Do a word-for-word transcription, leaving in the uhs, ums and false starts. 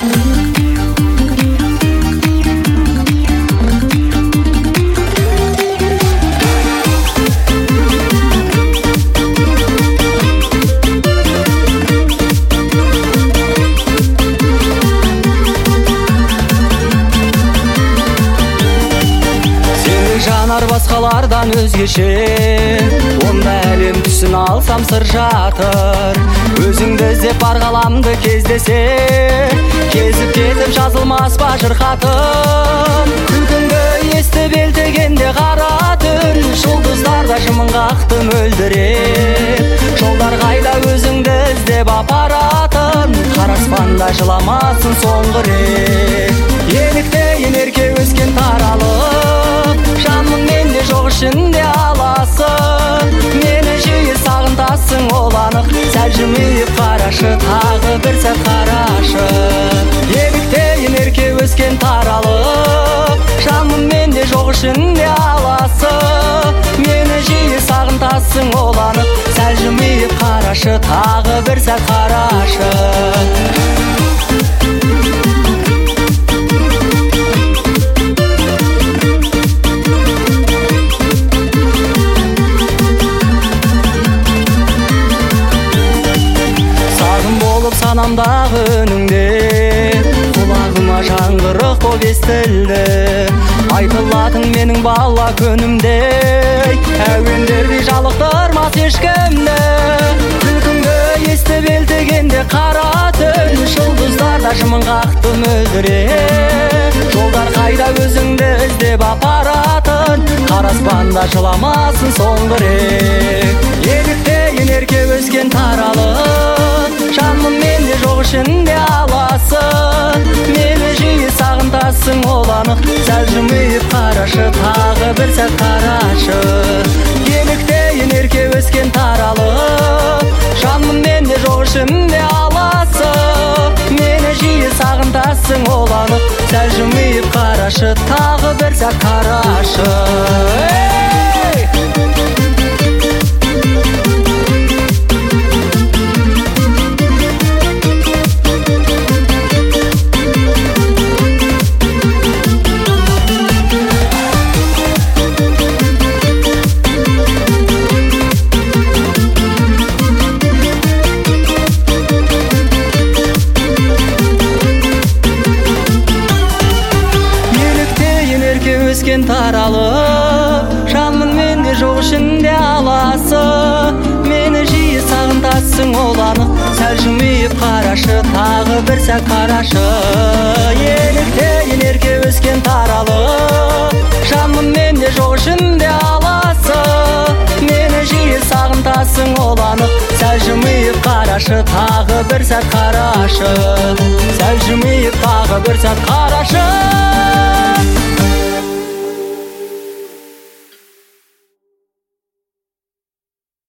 Жанар басқалардан өзгеше, онда әлем түсін алсам сыр жатыр. Өзіңді іздеп бар ғаламды кездесе, кезіп кетіп жазылмас па жыр хатым. Күлкіңді естіп елтегенде қара түн, жұлдыздарда жымың қақты мөлдіреп. Жолдар қайда өзіңді іздеп апаратын, қара аспанда жыламасын соңғы рет. Елікте енерке өскен таралып, жанның менде жоқ ішінде аласың. Мені жиі сағынтасың ол анық, сәл жымиып қарашы, тағы бір сәт қарашы. Елікте енерке өскен таралып, жанның менде жоқ ішінде аласың. Мені жиі сағынтасың ол анық, сәл жымиып қарашы, тағы бір сәт қарашы. Санамдағы үніңде құлағыма жаңғырық боп естілді. Айтылатын менің бала күнімдей, әуендердей жалықтырмас ешкімді. Күлкіңді естіп елтегенде қара түн, жұлдыздарда жымың қақты мөлдіреп. Жолдар қайда өзіңді іздеп апаратын, қара аспанда жыламасын соңғы рет. Елікте енерке өскен таралып, жаным менде жоқ ішінде аласың. Мені жиі сағынтасың ол анық, сәл жымиып қарашы, тағы бір сәт қарашы. Елікте енерке өскен таралып, жаным менде жоқ ішінде аласың. Мені жиі сағынтасың ол анық, сәл жымиып қарашы, тағы бір сәт қарашы. Өскен таралып, жанның менде жоқ ішінде аласың. Мені жиі сағынтасың ол анық, сәл жымиып қарашы, тағы бір сәт қарашы. Елікте енерке өскен таралып, жанның менде жоқ ішінде аласың. Мені жиі сағынтасың ол анық, сәл жымиып қарашы, тағы бір сәт қарашы. Сәл жымиып тағы бір сәт қарашы.